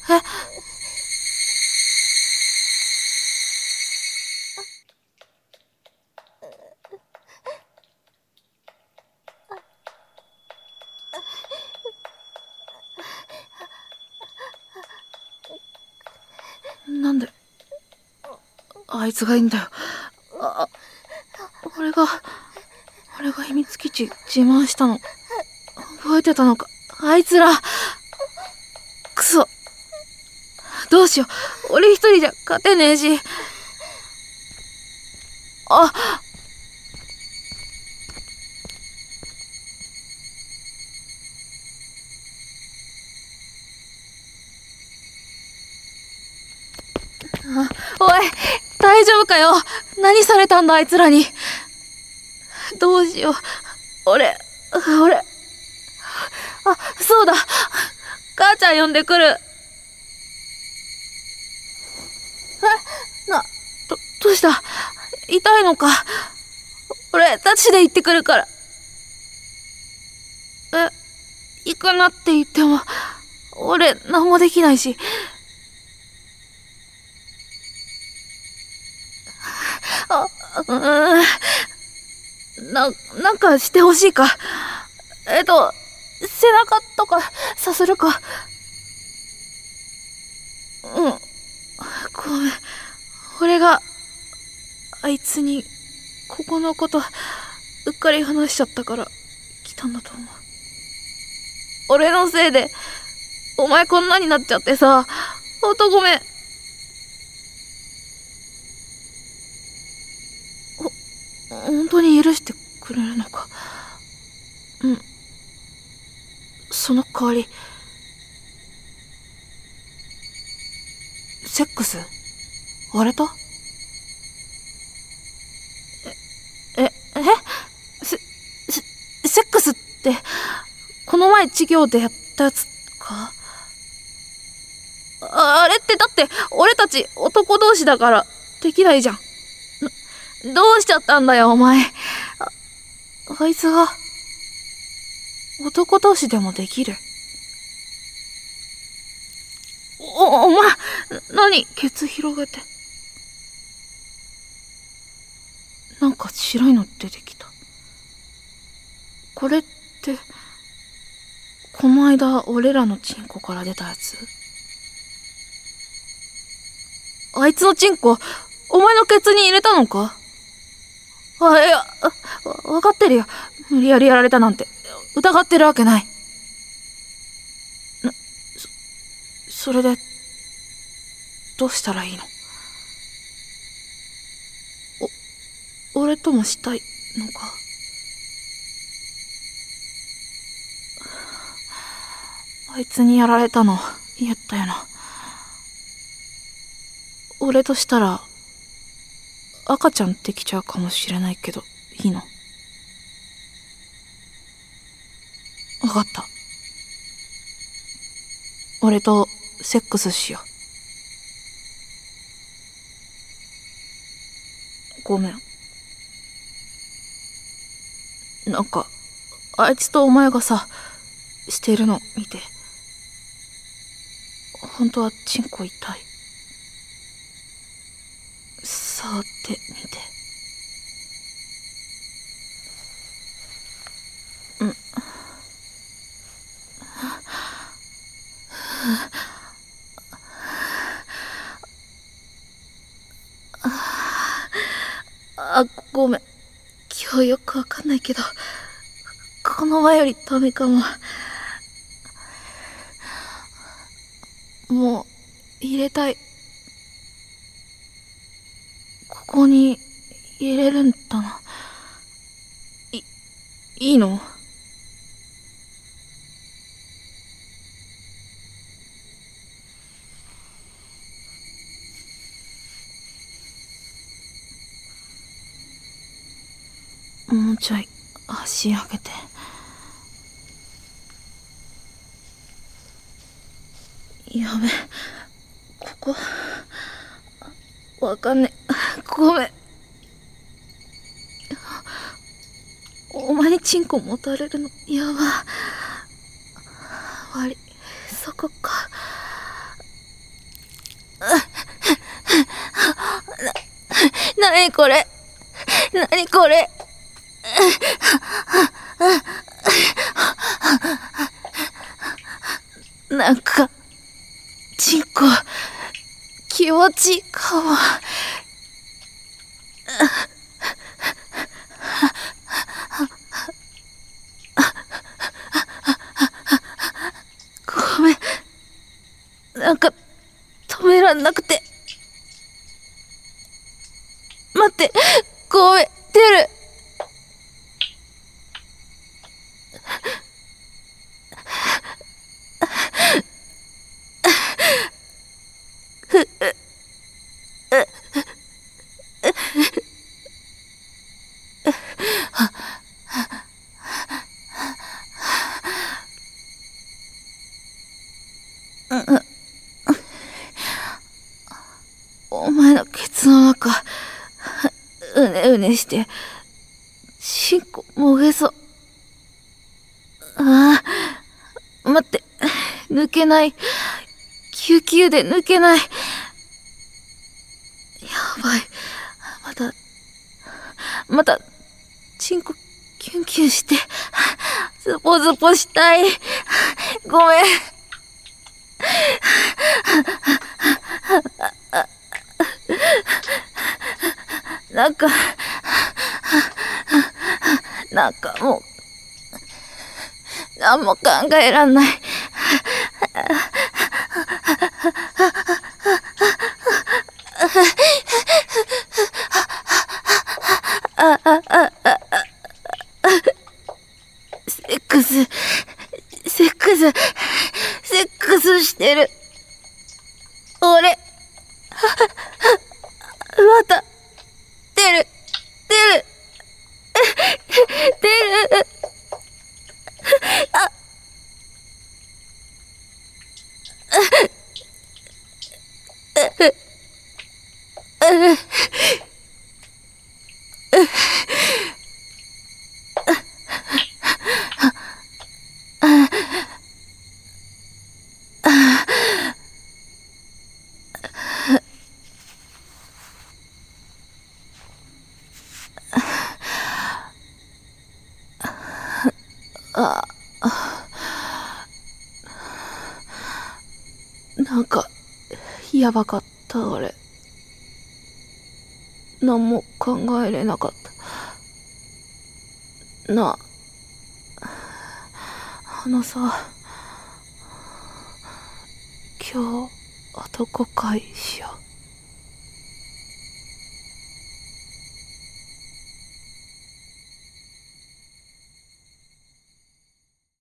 なんであいつがいいんだよ。俺が秘密基地自慢したの覚えてたのか。あいつらクソ、どうしよう。俺一人じゃ勝てねえし。おい、大丈夫かよ。何されたんだあいつらに。どうしよう。俺、そうだ。母ちゃん呼んでくる。どうした？痛いのか？俺、タクシーで行ってくるから。行くなって言っても、俺、何もできないし。なんかしてほしいか。背中とかさするか。ごめん。俺があいつにここのことうっかり話しちゃったから来たんだと思う。俺のせいでお前こんなになっちゃってさ。ほんとごめん。本当に許してくれるのか。その代わりセックス割れた？セックスってこの前授業でやったやつか？あれってだって俺たち男同士だからできないじゃん。どうしちゃったんだよお前。あいつが男同士でもできる？お前何ケツ広げて。なんか白いの出てきた。これってこの間俺らのチンコから出たやつ？あいつのチンコお前のケツに入れたのか？いや、わかってるよ。無理やりやられたなんて疑ってるわけない。それでどうしたらいいの？俺ともしたいのか？あいつにやられたの言ったよな。俺としたら赤ちゃんできちゃうかもしれないけどいいの？わかった。俺とセックスしよう。ごめん。なんかあいつとお前がさしてるの見て本当はチンコ痛い。触ってみて。ごめん。今日よくわかんないけどこの前よりダメかも。もう入れたい。ここに入れるんだな。いいの？もうちょい足上げて。やべ、ここわかんねえ。ごめん。お前にチンコ持たれるのやば。悪い、そこか。 何これ、何これ。なんかチンコ気持ちいいかも。ごめん、なんか止めらんなくて。待って、ごめん、出る。お前のケツの中うねうねしてチンコもげそう。ああ、待って、抜けない。救急で抜けない。やばい。またチンコキュンキュンしてズポズポしたい。ごめん。なんかもう何も考えらんない。セックスしてる。俺、また、出る。なんか、やばかった、俺。何も考えれなかった。なあ、さ、今日、男会しよう。